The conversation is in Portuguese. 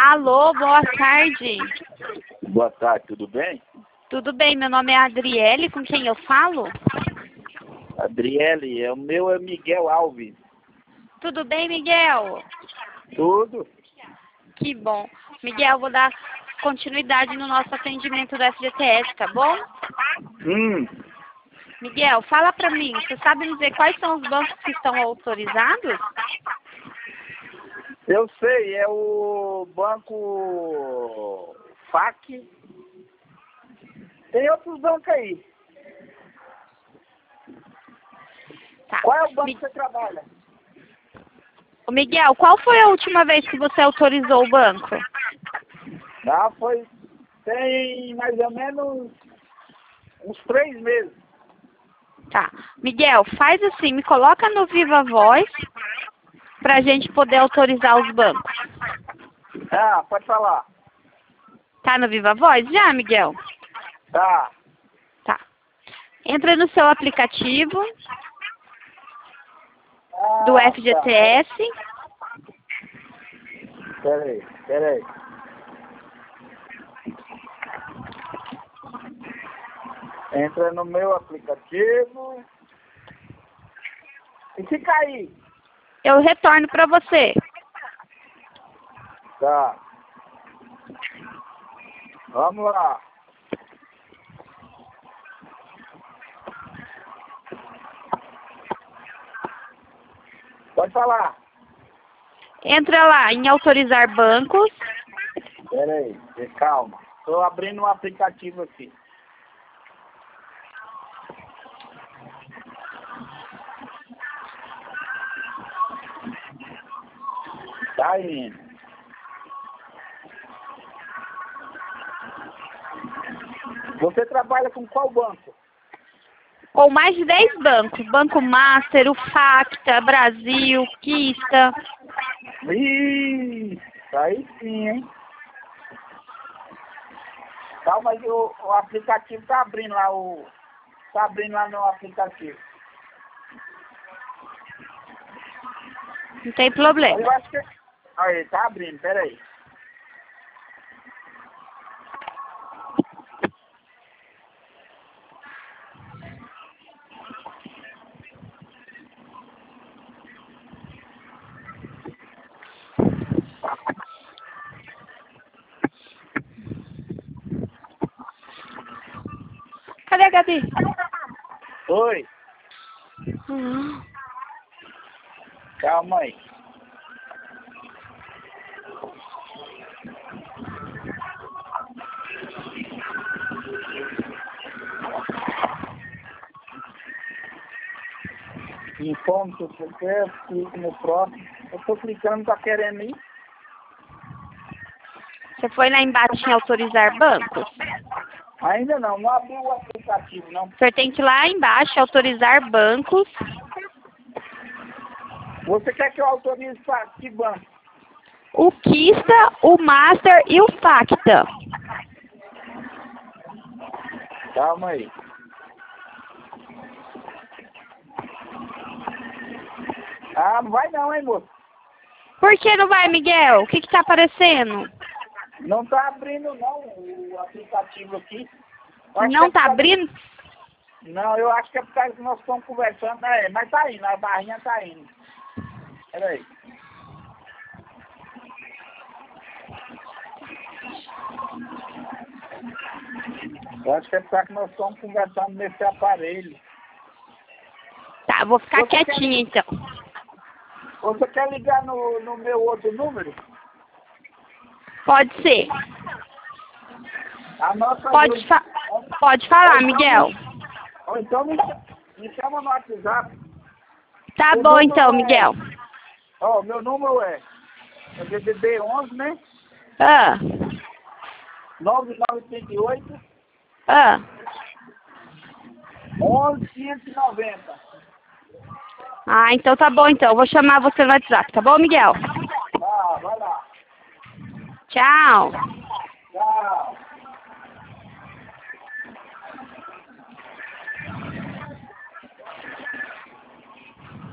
Alô, boa tarde. Boa tarde, tudo bem? Tudo bem, meu nome é Adriele, com quem eu falo? Adriele, o meu é Miguel Alves. Tudo bem, Miguel? Tudo? Que bom. Miguel, vou dar continuidade no nosso atendimento do FGTS, tá bom? Miguel, fala pra mim, você sabe me dizer quais são os bancos que estão autorizados? Eu sei, é o banco FAC. Tem outros bancos aí. Tá. Qual é o banco que você trabalha? Ô, Miguel, qual foi a última vez que você autorizou o banco? Tem mais ou menos uns 3 meses. Tá. Miguel, faz assim, me coloca no Viva Voz pra gente poder autorizar os bancos. Ah, pode falar. Tá no Viva Voz já, Miguel? Tá. Tá. Entra no seu aplicativo do FGTS. Peraí. Entra no meu aplicativo. E se cair? Eu retorno pra você. Tá. Vamos lá. Pode falar. Entra lá em autorizar bancos. Peraí, calma. Estou abrindo um aplicativo aqui. Tá indo. Você trabalha com qual banco? Com mais de 10 bancos. Banco Master, o Facta, Brasil, Kista. Ih, aí sim, hein? Calma aí, o aplicativo tá abrindo lá Tá abrindo lá no aplicativo. Não tem problema. Eu acho que... Aí, tá abrindo, peraí. Cadê a Gabi? Oi, Hum. calma aí. Informe se você quer, clique no próximo. Eu tô clicando, tá querendo ir? Você foi lá embaixo em autorizar bancos? Ainda não abriu o aplicativo, não. O senhor tem que ir lá embaixo em autorizar bancos. Você quer que eu autorize para que banco? O Kista, o Master e o Facta. Calma aí. Ah, não vai não, hein, moço? Por que não vai, Miguel? O que tá aparecendo? Não tá abrindo não o aplicativo aqui. Eu acho que Não é tá por causa- abrindo? Não, eu acho que é por causa que nós estamos conversando. Mas tá indo, a barrinha tá indo. Peraí. Eu acho que é por causa que nós estamos conversando nesse aparelho. Tá, vou ficar Você quietinha então. Você quer ligar no meu outro número? Pode ser. Anota Pode, aí. pode falar, Miguel. Ou então me chama no WhatsApp. Tá O bom número então, é- Miguel. Ó, meu número é DDD 11, né? Ah, 9938 ah. 1190. Ah, então tá bom então. Eu vou chamar você no WhatsApp, tá bom, Miguel? Tá, vai lá. Tchau.